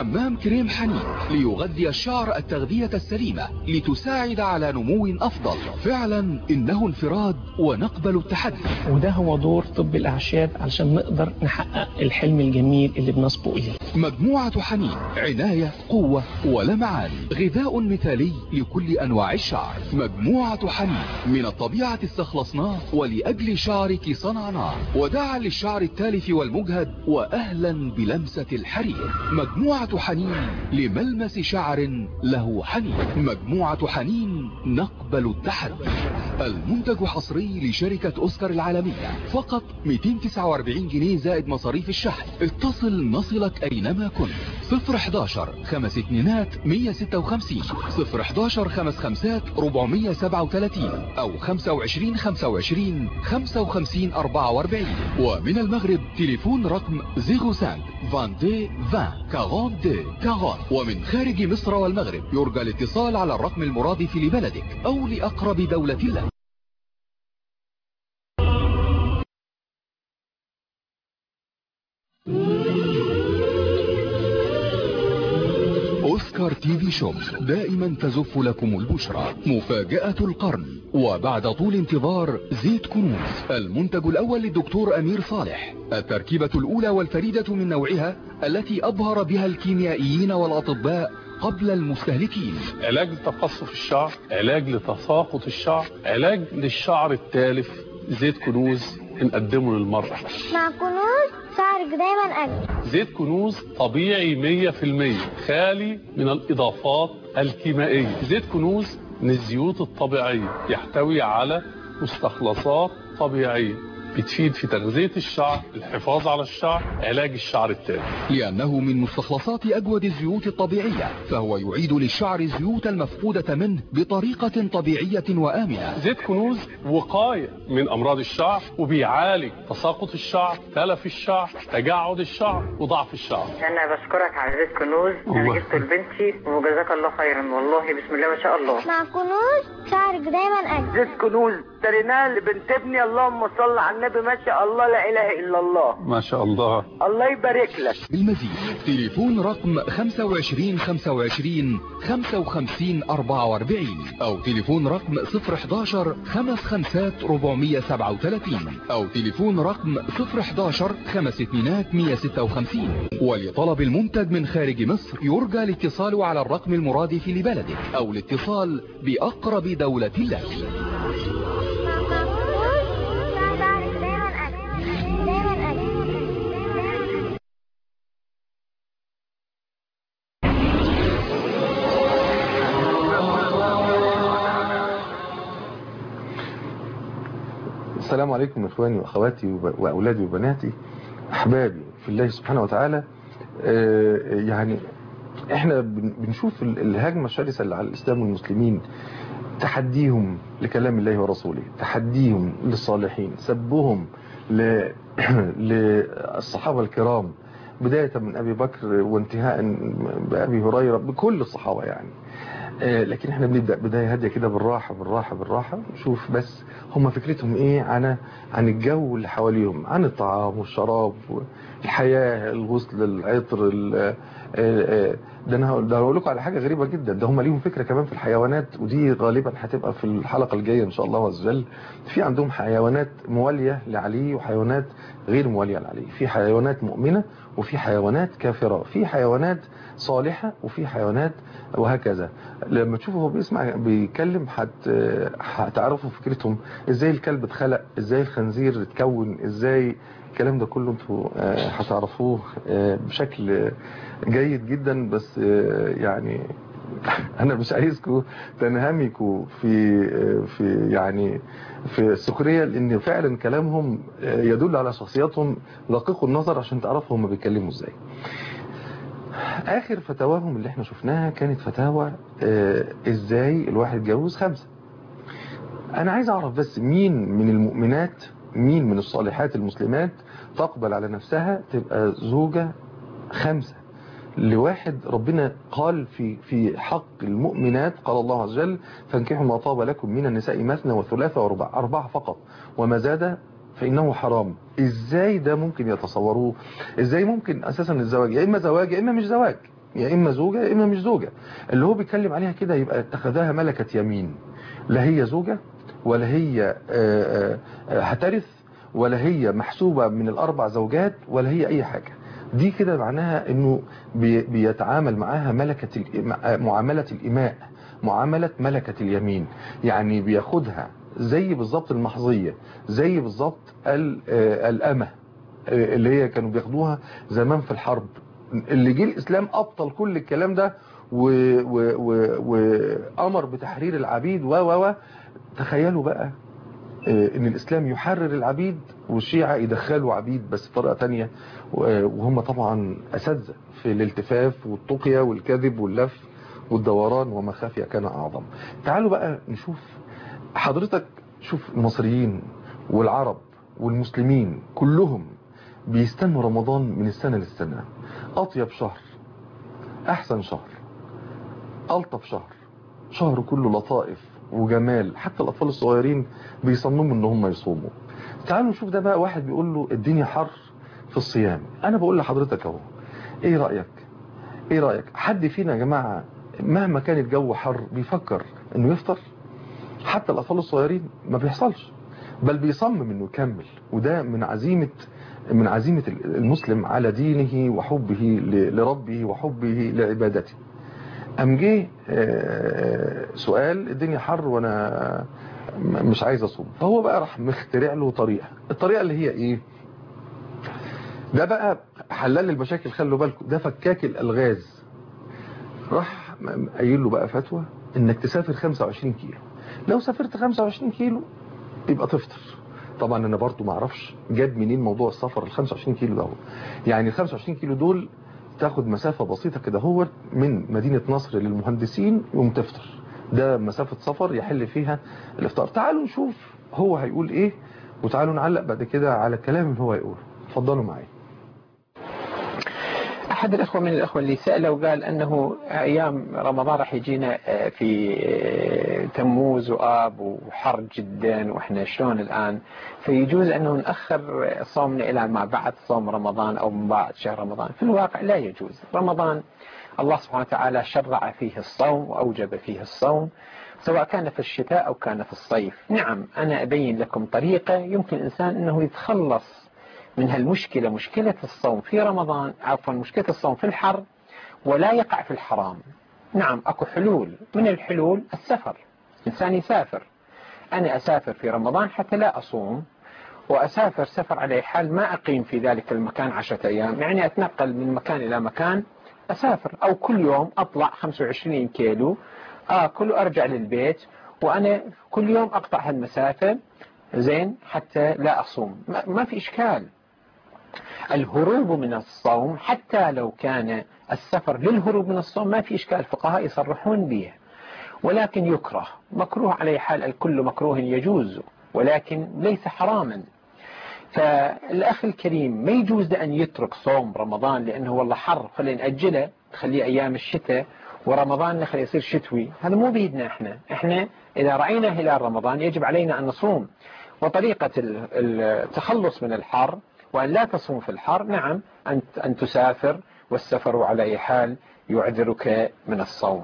I: حمام كريم حنين ليغذي الشعر التغذية السليمة لتساعد على نمو أفضل. فعلا إنه انفراد ونقبل التحدي،
J: وده هو دور طب الأعشاب علشان نقدر نحقق الحلم الجميل اللي بنصبو إليه.
I: مجموعة حنين عناية، قوة ولمعان، غذاء مثالي لكل أنواع الشعر. مجموعة حنين من الطبيعة استخلصناه ولأجل شعرك صنعناه، وداعا للشعر التالف والمجهد وأهلا بلمسة الحرير. مجموعة حنين لملمس شعر له حنين. مجموعة حنين نقبل التحدي. المنتج حصري لشركة أوسكار العالمية، فقط مئتين وتسعة وأربعين جنيه زائد مصاريف الشحن. اتصل نصلك أينما كنت. صفر حداشر خمس اتنينات مية وستة وخمسين، صفر حداشر خمس خمسات أربعمية وسبعة وثلاثين، أو خمسة وعشرين خمسة وعشرين خمسة وخمسين أربعة وأربعين. ومن المغرب تليفون رقم صفر خمسة اثنين عشرين عشرين أربعين أربعين. ومن خارج مصر والمغرب يرجى الاتصال على الرقم المرادف لبلدك أو لأقرب دولة لك. أوسكار تي في شوب دائما تزف لكم البشرى. مفاجأة القرن، وبعد طول انتظار زيت كنوز، المنتج الأول للدكتور أمير صالح، التركيبة الأولى والفريدة من نوعها التي أبهر بها الكيميائيين والأطباء قبل المستهلكين.
K: علاج لتقصف الشعر، علاج لتساقط الشعر، علاج للشعر التالف. زيت كنوز نقدمه للمرأة.
L: مع كنوز شعرك دايما أجمل.
K: زيت كنوز طبيعي مية في المية، خالي من الإضافات الكيميائية. زيت كنوز من الزيوت الطبيعية، يحتوي على مستخلصات طبيعية بتفيد في تغذية الشعر، الحفاظ على الشعر، علاج الشعر التالف.
I: لأنه من مستخلصات أجود الزيوت الطبيعية، فهو يعيد للشعر الزيوت المفقودة منه بطريقة طبيعية وآمنة.
K: زيت كنوز وقاية من أمراض الشعر، وبيعالج تساقط الشعر، تلف الشعر، تجعد الشعر، وضعف الشعر.
M: أنا بشكرك على زيت كنوز، أنا جبته لبنتي وجزاك الله خيرا، والله بسم الله ما شاء الله.
L: مع كنوز شعرك دايما أجمل.
M: زيت كنوز اشتريناه لبنت ابني، اللهم صل على النبي، ما شاء الله لا اله الا الله.
K: ما شاء الله،
M: الله يبارك لك.
I: بالمزيد تليفون رقم خمسة وعشرين خمسة وعشرين خمسة وخمسين أربعة وأربعين، او تليفون رقم صفر حداشر خمس خمسات أربعمية وسبعة وثلاثين، او تليفون رقم صفر حداشر خمس اتنينات مية وستة وخمسين. ولطلب المنتج من خارج مصر يرجى الاتصال على الرقم المرادف لبلدك او الاتصال بأقرب دولة لك.
B: السلام عليكم إخواني وأخواتي وأولادي وبناتي أحبابي في الله سبحانه وتعالى. يعني إحنا بنشوف الهجمة الشرسة اللي على الإسلام والمسلمين، تحديهم لكلام الله ورسوله، تحديهم للصالحين، سبهم للصحابة الكرام بداية من أبي بكر وانتهاء بأبي هريرة، بكل الصحابة يعني. لكن احنا بنبدأ بداية هادية كده، بالراحة بالراحة بالراحة، نشوف بس هم فكرتهم ايه عن عن الجو اللي حواليهم، عن الطعام والشراب والحياة، الغسل، العطر. ده انا هقول لكم على حاجة غريبة جدا، ده هم ليهم فكرة كمان في الحيوانات، ودي غالبا هتبقى في الحلقة الجاية ان شاء الله عز وجل. في عندهم حيوانات موالية لعلي وحيوانات غير موالية لعلي، في حيوانات مؤمنة وفي حيوانات كافرة، في حيوانات صالحة وفي حيوانات، وهكذا. لما تشوفوا هو بيسمع بيتكلم هتعرفوا فكرتهم، ازاي الكلب اتخلق، ازاي الخنزير اتكون، ازاي الكلام ده كله انتوا هتعرفوه بشكل جيد جدا. بس يعني انا مش عايزكم تنهمكوا في في يعني في السخريه، لان فعلا كلامهم يدل على شخصياتهم، دققوا النظر عشان تعرفوا هم بيتكلموا ازاي. اخر فتاواهم اللي احنا شفناها كانت فتاوى ازاي الواحد يتجوز خمسة. انا عايز اعرف بس مين من المؤمنات، مين من الصالحات المسلمات تقبل على نفسها تبقى زوجة خمسة لواحد. ربنا قال في في حق المؤمنات، قال الله عز وجل: فانكحوا ما طاب لكم من النساء مثنى وثلاثة ورباع، أربعة فقط، وما زاد فإنه حرام. ازاي ده ممكن يتصوروه؟ ازاي ممكن اساسا الزواج يا اما زواج يا اما مش زواج؟ يا إما زوجة يا إما مش زوجة. اللي هو بيتكلم عليها كده يبقى اتخذها ملكة يمين، لا هي زوجة ولا هي هترث ولا هي محسوبة من الأربع زوجات ولا هي أي حاجة. دي كده معناها إنه بيتعامل معاها ملكة معاملة الإماء، معاملة ملكة اليمين، يعني بياخدها زي بالظبط المحظية، زي بالظبط الأمة اللي هي كانوا بياخدوها زمان في الحرب. اللي جه الإسلام أبطل كل الكلام ده وأمر بتحرير العبيد و و و تخيلوا بقى ان الاسلام يحرر العبيد والشيعة يدخلوا عبيد بس بطريقة تانية، وهم طبعا اساتذه في الالتفاف والتقية والكذب واللف والدوران، وما خافي كان اعظم. تعالوا بقى نشوف حضرتك، شوف المصريين والعرب والمسلمين كلهم بيستنوا رمضان من السنة للسنة. اطيب شهر، احسن شهر، الطف شهر، شهر كله لطائف وجمال، حتى الأطفال الصغيرين بيصمموا ان هم يصوموا. تعالوا نشوف ده بقى، واحد بيقول له الدنيا حر في الصيام. انا بقول لحضرتك اهو، ايه رأيك ايه رأيك حد فينا يا جماعة مهما كان الجو حر بيفكر انه يفطر؟ حتى الأطفال الصغيرين ما بيحصلش، بل بيصمم انه يكمل. وده من عزيمة من عزيمة المسلم على دينه وحبه لربه وحبه لعبادته. أم جه سؤال الدنيا حر وانا مش عايز اصوم، فهو بقى راح مخترع له طريقة. الطريقة اللي هي ايه؟ ده بقى حلال المشاكل، خلوا بالكم، ده فكاك الالغاز. راح قايل له بقى فتوى انك تسافر خمسة وعشرين كيلو، لو سافرت خمسة وعشرين كيلو يبقى تفطر. طبعا انا برضو ما اعرفش جاب منين موضوع السفر ال خمسة وعشرين كيلو ده. يعني ال خمسة وعشرين كيلو دول تاخد مسافة بسيطة كده هو من مدينة نصر للمهندسين يوم تفطر، ده مسافة سفر يحل فيها الافطار. تعالوا نشوف هو هيقول ايه، وتعالوا نعلق بعد كده على الكلام اللي هو هيقوله. اتفضلوا معايا.
H: أحد الأخوة من الأخوة اللي سأله وقال أنه أيام رمضان راح يجينا في تموز وآب وحر جدا وإحنا شلون الآن، فيجوز أنه نأخر صومنا إلى ما بعد صوم رمضان أو من بعد شهر رمضان. في الواقع لا يجوز. رمضان الله سبحانه وتعالى شرع فيه الصوم وأوجب فيه الصوم، سواء كان في الشتاء أو كان في الصيف. نعم أنا أبين لكم طريقة يمكن الإنسان أنه يتخلص من هالمشكلة، مشكلة الصوم في رمضان، عفوا مشكلة الصوم في الحر، ولا يقع في الحرام. نعم أكو حلول، من الحلول السفر. إنسان يسافر، أنا أسافر في رمضان حتى لا أصوم، وأسافر سفر على حال ما أقيم في ذلك المكان عشرة أيام، يعني أتنقل من مكان إلى مكان أسافر، أو كل يوم أطلع خمسة وعشرين كيلو آكل وأرجع للبيت، وأنا كل يوم أقطع هالمسافة زين حتى لا أصوم. ما في إشكال. الهروب من الصوم حتى لو كان السفر للهروب من الصوم ما في إشكال، الفقهاء يصرحون به، ولكن يكره، مكروه على حال، الكل مكروه يجوز ولكن ليس حراما. فالأخ الكريم ما يجوز أن يترك صوم رمضان لأنه والله حر خلينا نأجله نخليه أيام الشتاء، ورمضان نخليه يصير شتوي. هذا مو بيدنا. احنا احنا إذا رأينا هلال رمضان يجب علينا أن نصوم. وطريقة التخلص من الحر وأن لا تصوم في الحر، نعم أن أن تسافر، والسفر على أي حال يعذرك من الصوم.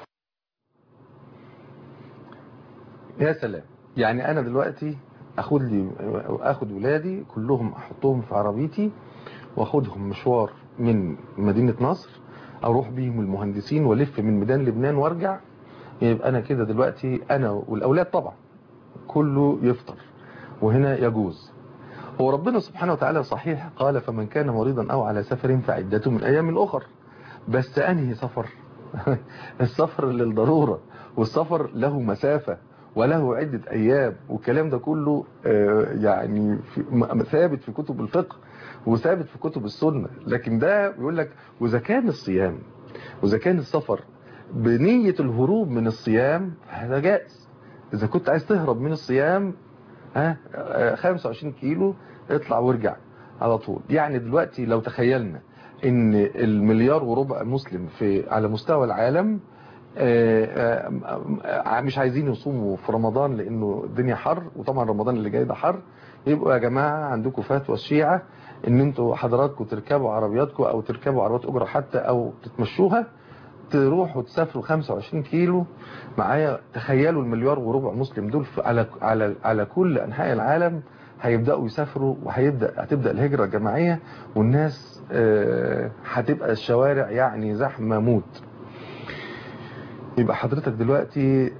B: يا سلام. يعني أنا دلوقتي أخذ لي أخذ ولادي كلهم أحطهم في عربيتي وأخذهم مشوار من مدينة نصر، أروح بيهم المهندسين ولف من ميدان لبنان وارجع، يبقى أنا كده دلوقتي أنا والأولاد طبعا كله يفطر، وهنا يجوز. هو ربنا سبحانه وتعالى صحيح قال فمن كان مريضا أو على سفر فعدته من أيام أخر، بس أنهي سفر؟ السفر للضرورة، والسفر له مسافة وله عدة أيام، والكلام ده كله يعني ثابت في كتب الفقه وثابت في كتب السنة. لكن ده بيقول لك وإذا كان الصيام وإذا كان السفر بنية الهروب من الصيام هذا جائز. إذا كنت عايز تهرب من الصيام ها خمسة وعشرين كيلو اطلع وارجع على طول. يعني دلوقتي لو تخيلنا ان المليار وربع مسلم في على مستوى العالم مش عايزين يصوموا في رمضان لانه الدنيا حر، وطبعا رمضان اللي جاي ده حر، يبقوا يا جماعة عندكم فتوى الشيعة ان انتوا حضراتكم تركبوا عربياتكم او تركبوا عربيات اجره حتى او تتمشوها، تروحوا تسافروا خمسة وعشرين كيلو معايا. تخيلوا المليار وربع مسلم دول على على على كل انحاء العالم هيبداوا يسافروا، وهيبدا هتبدا الهجره الجماعيه، والناس هتبقى الشوارع يعني زحمه موت. يبقى حضرتك دلوقتي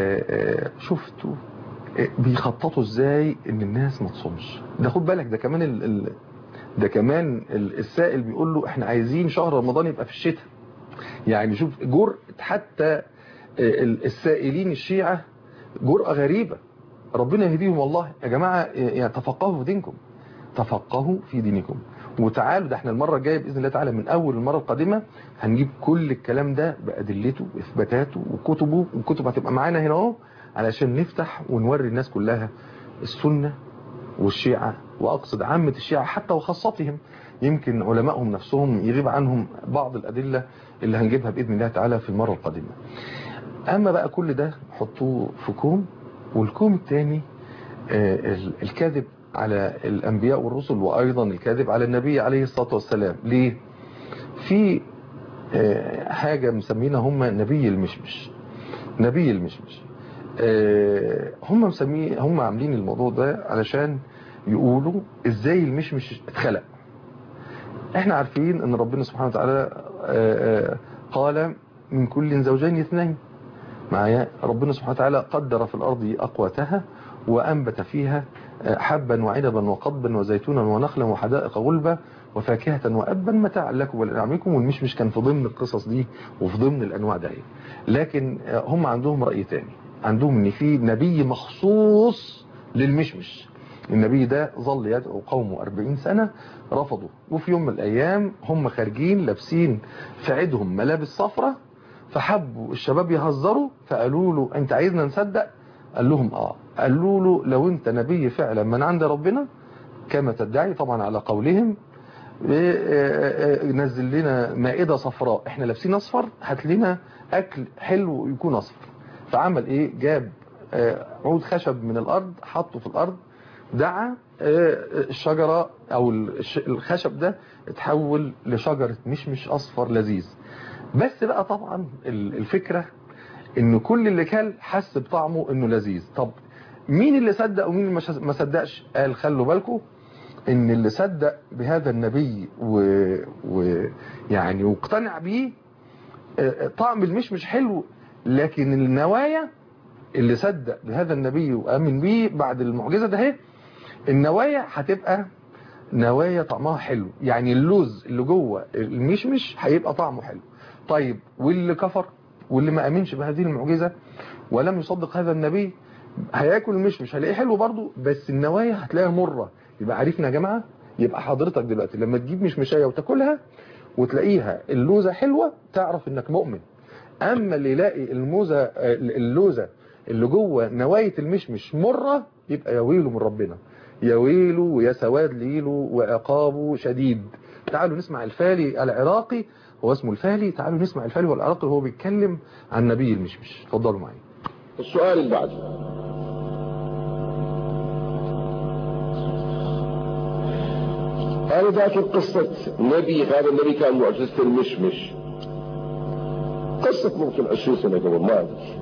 B: شفتوا بيخططوا ازاي ان الناس ما تصومش. ده خد بالك، ده كمان ال ال ده كمان السائل بيقول له احنا عايزين شهر رمضان يبقى في الشتاء. يعني شوف جرأة حتى السائلين الشيعة، جرأة غريبة. ربنا يهديهم والله يا جماعة. يعني تفقهوا في دينكم، تفقهوا في دينكم وتعالوا. ده احنا المرة الجاية بإذن الله تعالى من أول المرة القادمة هنجيب كل الكلام ده بأدلته وإثباتاته وكتبه، والكتب هتبقى معانا هنا اهو علشان نفتح ونوري الناس كلها السنة والشيعة، وأقصد عامة الشيعة حتى وخاصتهم. يمكن علمائهم نفسهم يغيب عنهم بعض الأدلة اللي هنجيبها بإذن الله تعالى في المرة القادمة. أما بقى كل ده حطوه في كوم، والكوم الثاني الكاذب على الأنبياء والرسل، وأيضا الكاذب على النبي عليه الصلاة والسلام. ليه؟ في حاجة مسمينها هم نبي المشمش. نبي المشمش هم مسميه هم عاملين الموضوع ده علشان يقولوا ازاي المشمش اتخلق. احنا عارفين ان ربنا سبحانه وتعالى قال من كل زوجين اثنين معايا. ربنا سبحانه وتعالى قدر في الارض اقواتها وانبت فيها حبا وعنبا وقضبا وزيتونا ونخلا وحدائق غلبا وفاكهة وأبا متاعا لكم ولأنعامكم. والمشمش كان في ضمن القصص دي وفي ضمن الأنواع دي. لكن هم عندهم رأي تاني، عندهم ان في نبي مخصوص للمشمش. النبي ده ظل يدعو قومه أربعين سنة، رفضوا. وفي يوم من الأيام هم خارجين لابسين في عيدهم ملابس صفرة، فحبوا الشباب يهزروا، فقالوا له انت عايزنا نصدق؟ قال لهم اه. قالوا له لو انت نبي فعلا من عند ربنا كما تدعي، طبعا على قولهم، نزل لنا مائدة صفراء، احنا لابسين اصفر، هات لنا اكل حلو يكون اصفر. فعمل ايه؟ جاب عود خشب من الارض، حطه في الارض، دعا الشجرة او الخشب ده اتحول لشجرة مشمش اصفر لذيذ. بس بقى طبعا الفكرة ان كل اللي كل حس بطعمه انه لذيذ. طب مين اللي صدق ومين اللي ما صدقش؟ قال خلوا بالكم ان اللي صدق بهذا النبي ويعني واقتنع بيه طعم المشمش حلو، لكن النوايا اللي صدق بهذا النبي وآمن بيه بعد المعجزة ده هي النوايا هتبقى نوايا طعمها حلو. يعني اللوز اللي جوه المشمش هيبقى طعمه حلو. طيب واللي كفر واللي ما آمنش بهذه المعجزة ولم يصدق هذا النبي هياكل المشمش هلاقيه حلو برضو، بس النوايا هتلاقيها مرة. يبقى عارفنا يا جماعة. يبقى حضرتك دلوقتي لما تجيب مشمشاية وتاكلها وتلاقيها اللوزة حلوة تعرف انك مؤمن. اما اللي يلاقي الموزة اللوزة اللي جوه نواية المشمش مرة يبقى يا ويله من ربنا، يا ويله ويا سواد ليله وعقابه شديد. تعالوا نسمع الفالي العراقي، هو اسمه الفالي. تعالوا نسمع الفالي والعراقي وهو بيتكلم عن نبي المشمش. اتفضلوا معي.
N: السؤال اللي بعده، أنا ذاكر قصة نبي، هذا النبي كان معجزة المشمش، قصة ممكن عشرين سنة قبل، ما أدري.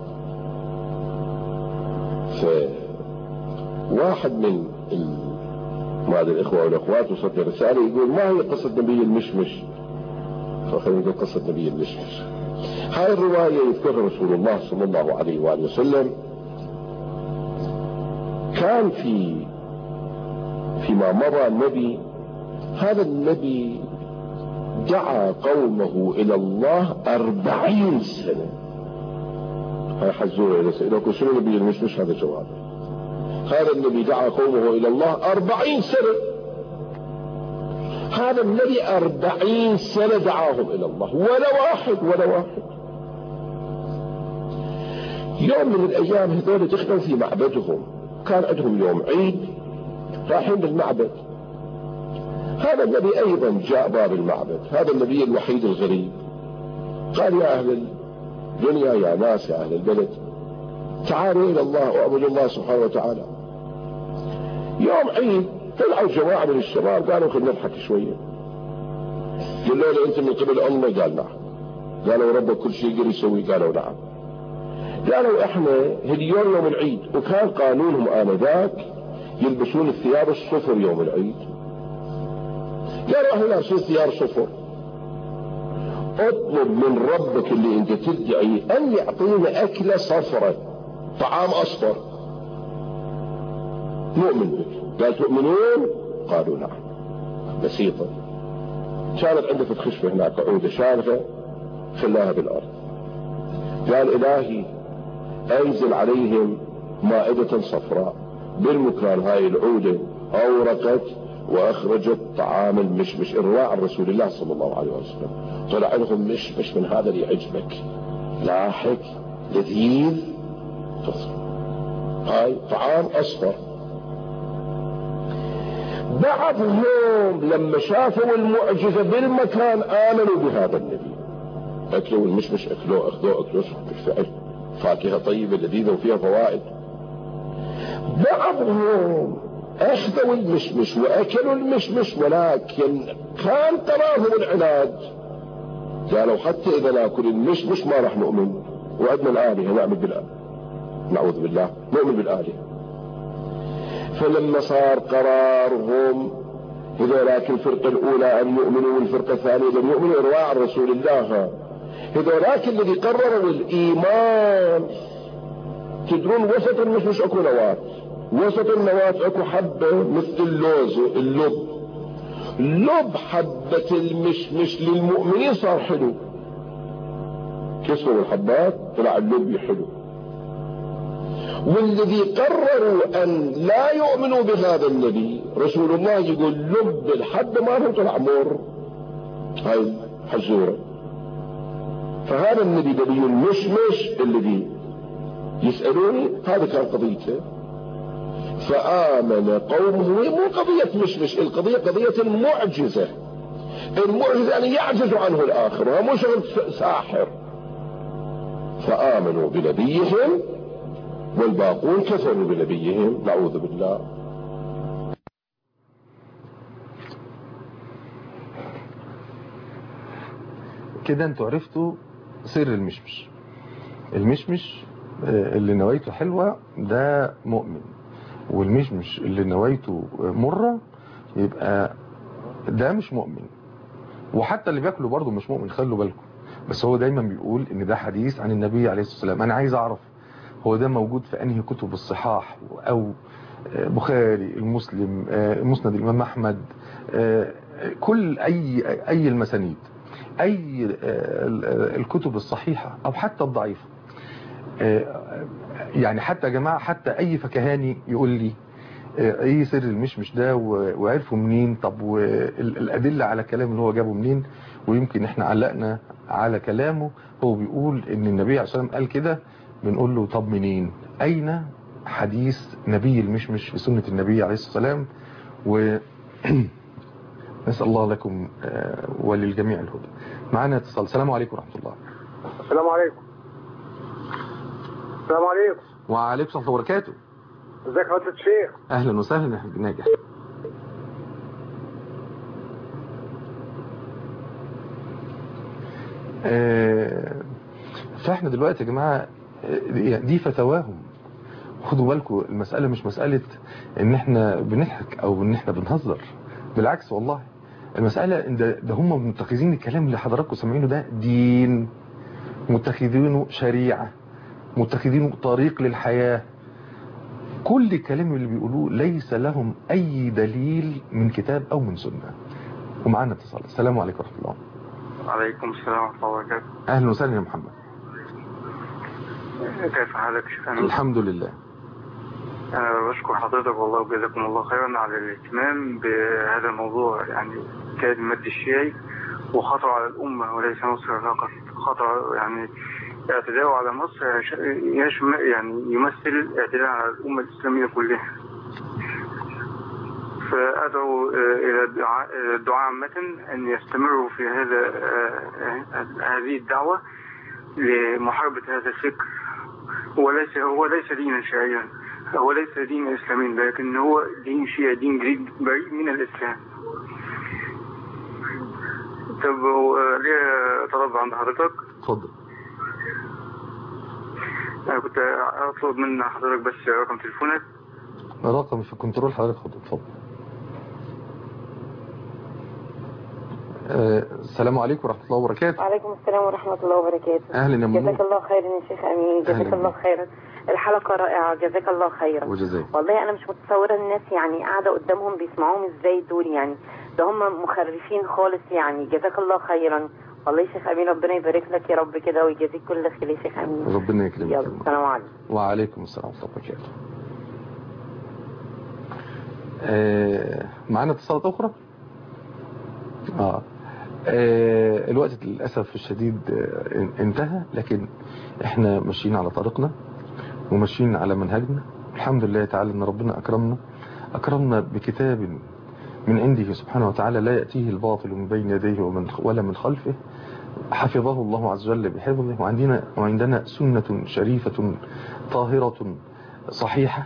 N: فواحد من ما أدري الإخوة والأخوات وصلت رسالة يقول ما هي قصة نبي المشمش؟ فخلينا نقول قصة نبي المشمش. هاي الرواية يذكرها رسول الله صلى الله عليه وآله وسلم. كان في فيما مضى النبي، هذا النبي دعا قومه إلى الله أربعين سنة. هاي حزورة إلى سئلكم شنو نبي المشمش؟ هذا جواب. هذا النبي دعا قومه إلى الله أربعين سنة. هذا النبي أربعين سنة دعاهم إلى الله، ولا واحد ولا واحد. يوم من الأيام هذول دخلوا في معبدهم، كان عندهم يوم عيد، رايحين بالمعبد. هذا النبي أيضا جاء باب المعبد، هذا النبي الوحيد الغريب. قال يا أهل الدنيا، يا ناس، يا أهل البلد، تعالوا إلى الله واعبدوا الله سبحانه وتعالى. يوم عيد طلعوا جماعة من الشباب قالوا خلينا نضحك شوية. قلنا له أنت من قبل الله؟ قال نعم. قالوا ربك كل شيء يقدر يسوي؟ قالوا نعم. قالوا احنا هاليوم يوم العيد، وكان قانونهم آنذاك يلبسون الثياب الصفر يوم العيد. قالوا احنا لابسين ثياب صفر، اطلب من ربك اللي انت تدعي ان يعطينا اكلة صفرة، طعام اصفر، نؤمن بك. قال تؤمنون؟ قالوا نعم. بسيطة. كانت عنده في الخشبة هناك عودة شارفة، خلاها بالارض. قال الهي انزل عليهم مائدة صفراء. بالمكان هاي العودة اورقت واخرجت طعام المشمش الرواع عن رسول الله صلى الله عليه وسلم. طلع لهم مشمش من هذا اللي يعجبك، لاحق لذيذ، هاي طعام اصفر. بعضهم لما شافوا المعجزة بالمكان امنوا بهذا النبي، اكلوا المشمش، اكلوه اخذوه اكلوه بالفعل فاكهة طيبة لذيذة وفيها فوائد. بعضهم اخذوا المشمش واكلوا المشمش، ولكن كان تراهم العناد، قالوا حتى اذا ناكل المشمش ما راح نؤمن، وعدنا الآلهة نعبد بالآلهة، نعوذ بالله نؤمن بالآلهة. فلما صار قرارهم هذولاك الفرقة الأولى أن يؤمنوا والفرقة الثانية لم يؤمنوا إرواع رسول الله، هذولاك الذي قرروا الإيمان، تدرون وسط المشمش أكو نواة، وسط النواة أكو حبة مثل اللوز اللب، لب حبة المشمش للمؤمنين صار حلو، كسروا الحبات طلع اللب حلو. والذي قرروا أن لا يؤمنوا بهذا النبي رسول الله يقول لب الحبة ما لهم طلع مر، هاي حزورة. فهذا النبي نبي المشمش الذي يسألوني هذا كان قضيته. فآمن قومه، مو قضية مشمش، القضية قضية المعجزة. المعجزة يعني يعجز عنه الآخر، وهو مو شغل ساحر. فآمنوا بنبيهم والباقون كفروا بنبيهم، نعوذ بالله.
B: كده انتوا عرفتوا سر المشمش. المشمش اللي نوايته حلوة ده مؤمن، والمشمش اللي نوايته مرة يبقى ده مش مؤمن، وحتى اللي بياكله برضه مش مؤمن، خلوا بالكم. بس هو دايما بيقول ان ده حديث عن النبي عليه الصلاة والسلام. انا عايز اعرف هو ده موجود في انهي كتب الصحاح، او بخاري، المسلم، مسند الامام احمد، كل اي اي المسانيد، اي الكتب الصحيحة او حتى الضعيفة. يعني حتى يا جماعة حتى اي فكهاني يقول لي ايه سر المشمش ده وعرفوا منين، طب والادلة على كلام اللي هو جابه منين. ويمكن احنا علقنا على كلامه، هو بيقول ان النبي عليه الصلاة والسلام قال كده، بنقول له طب منين، اين حديث نبي المشمش في سنة النبي عليه الصلاة والسلام. و نسأل الله لكم وللجميع الهدى. معنا اتصال. السلام عليكم ورحمة الله.
O: السلام عليكم. السلام عليكم.
B: وعليكم السلام ورحمة الله وبركاته.
O: ازيك يا فضيلة الشيخ؟
B: اهلا وسهلا يا حبيبي ناجح. فاحنا دلوقتي يا جماعة دي فتواهم، خدوا بالكم المسألة مش مسألة ان احنا بنضحك او ان احنا بنهزر، بالعكس والله المسألة ان ده, ده هم متخذين الكلام اللي حضراتكم سامعينه ده دين، متخذينه شريعة، متخذينه طريق للحياة. كل الكلام اللي بيقولوه ليس لهم اي دليل من كتاب او من سنة. ومعنا اتصال. السلام عليكم ورحمة الله.
P: وعليكم السلام ورحمة الله وبركاته.
B: اهلا وسهلا يا محمد.
P: كيف حالك شيخ؟
B: الحمد لله.
P: أنا بشكر حضرتك والله وجزاكم الله خيرا على الاهتمام بهذا الموضوع، يعني كاد مد الشيعي وخطر على الأمة وليس مصر فقط، خطر يعني اعتداء على مصر يعني يمثل اعتداء على الأمة الإسلامية كلها. فأدعو إلى الدعاء عامة أن يستمروا في هذا هذه الدعوة لمحاربة هذا الفكر، وليس هو ليس دينا شرعيا، هو ليس دين إسلامي، لكن هو دين شيعي، دين جديد بعيد من الإسلام. طب هو ليه طلب عند حضرتك؟
B: اتفضل.
P: أنا كنت أطلب من حضرتك بس رقم تليفونك.
B: رقم في كنترول حضرتك، خد اتفضل. أه السلام عليكم ورحمة الله وبركاته.
Q: وعليكم السلام ورحمة الله وبركاته.
B: أهلا يا منور.
Q: جزاك الله خيرا يا شيخ أمين، جزاك الله خيرا. الحلقة رائعة، جزاك الله خيرا.
B: وجزاك.
Q: والله أنا مش متصورة الناس يعني قاعدة قدامهم بيسمعوهم إزاي دول، يعني ده هم مخرفين خالص يعني. جزاك الله خيرا والله يا شيخ أمين، ربنا يبارك لك يا رب كده ويجازيك كل خير يا شيخ أمين.
B: ربنا يكرمك.
Q: يلا السلام عليكم.
B: وعليكم السلام ورحمة الله وبركاته. آه معانا اتصالات أخرى؟ آه. آه الوقت للأسف الشديد آه انتهى، لكن احنا ماشيين على طريقنا وماشيين على منهجنا. الحمد لله تعالى ان ربنا أكرمنا أكرمنا بكتاب من عنده سبحانه وتعالى لا يأتيه الباطل من بين يديه ومن ولا من خلفه، حفظه الله عز وجل بحفظه. وعندنا وعندنا سنة شريفة طاهرة صحيحة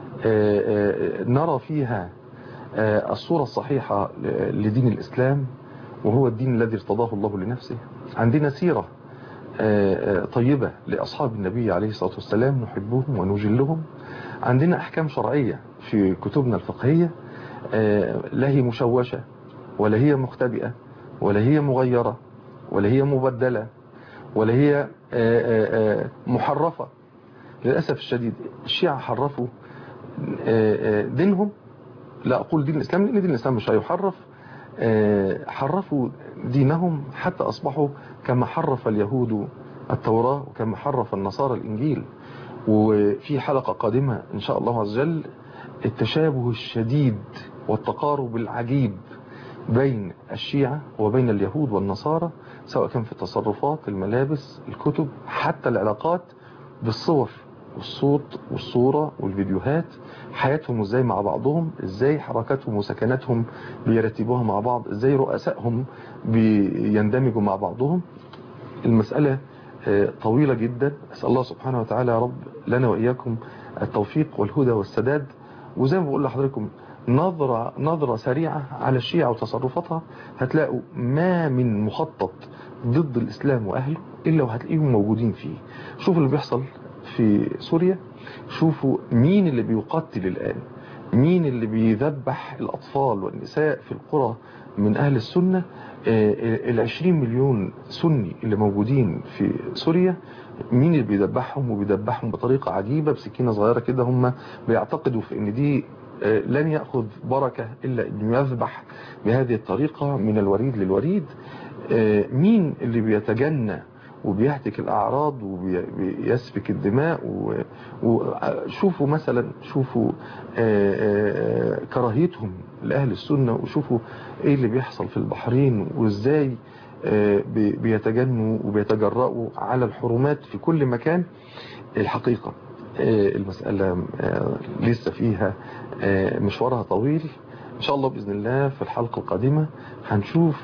B: نرى فيها الصورة الصحيحة لدين الإسلام، وهو الدين الذي ارتضاه الله لنفسه. عندنا سيرة طيبة لأصحاب النبي عليه الصلاة والسلام نحبهم ونجلهم. عندنا أحكام شرعية في كتبنا الفقهية لا هي مشوشة ولا هي مختبئة ولا هي مغيرة ولا هي مبدلة ولا هي محرفة. للأسف الشديد الشيعة حرفوا دينهم، لا أقول دين الإسلام لأن دين الإسلام مش هيحرف، حرفوا دينهم حتى أصبحوا كما حرف اليهود التوراة وكما حرف النصارى الإنجيل. وفي حلقة قادمة إن شاء الله عز وجل التشابه الشديد والتقارب العجيب بين الشيعة وبين اليهود والنصارى، سواء كان في التصرفات، الملابس، الكتب، حتى العلاقات بالصور والصوت والصورة والفيديوهات، حياتهم ازاي مع بعضهم، ازاي حركاتهم وسكناتهم بيرتبوها مع بعض، ازاي رؤسائهم بيندمجوا مع بعضهم. المسألة طويلة جدا. أسأل الله سبحانه وتعالى يا رب لنا وإياكم التوفيق والهدى والسداد. وزي ما بقول لحضراتكم نظرة, نظرة سريعة على الشيعة وتصرفاتها هتلاقوا ما من مخطط ضد الإسلام وأهله إلا وهتلاقيهم موجودين فيه. شوفوا اللي بيحصل في سوريا، شوفوا مين اللي بيقتل الآن، مين اللي بيذبح الأطفال والنساء في القرى من أهل السنة. العشرين مليون سني اللي موجودين في سوريا، مين اللي بيذبحهم؟ وبيذبحهم بطريقة عجيبة بسكينة صغيرة كده. هم بيعتقدوا في ان دي لن يأخذ بركة إلا أن يذبح بهذه الطريقة من الوريد للوريد. مين اللي بيتجنى وبيهتك الأعراض وبيسفك الدماء؟ وشوفوا مثلا شوفوا كراهيتهم لأهل السنة، وشوفوا ايه اللي بيحصل في البحرين وازاي بيتجنوا وبيتجرؤوا على الحرمات في كل مكان. الحقيقة المسألة لسه فيها مشوارها طويل. إن شاء الله بإذن الله في الحلقة القادمة هنشوف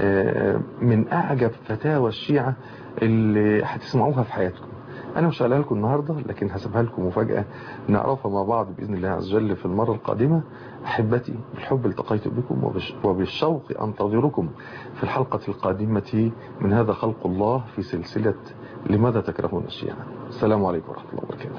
B: من أعجب فتاوى الشيعة اللي هتسمعوها في حياتكم. أنا مش هقولها لكم النهاردة، لكن هسيبها لكم مفاجأة نعرفها مع بعض بإذن الله عز وجل في المرة القادمة. أحبتي بالحب التقيت بكم وبالشوق أنتظركم في الحلقة القادمة من هذا خلق الله في سلسلة لماذا تكرهون الشيعة. السلام عليكم ورحمة الله وبركاته.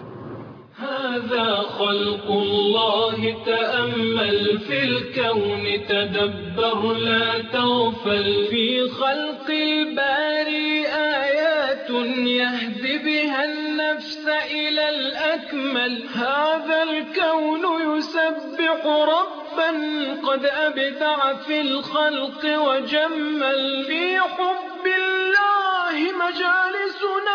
R: هذا خلق الله، تأمل في الكون، تدبر لا تغفل. في خلق الباري آيات يهدي بها النفس إلى الأكمل. هذا الكون يسبح ربا قد أبدع في الخلق وجمل. في حب الله مجالسنا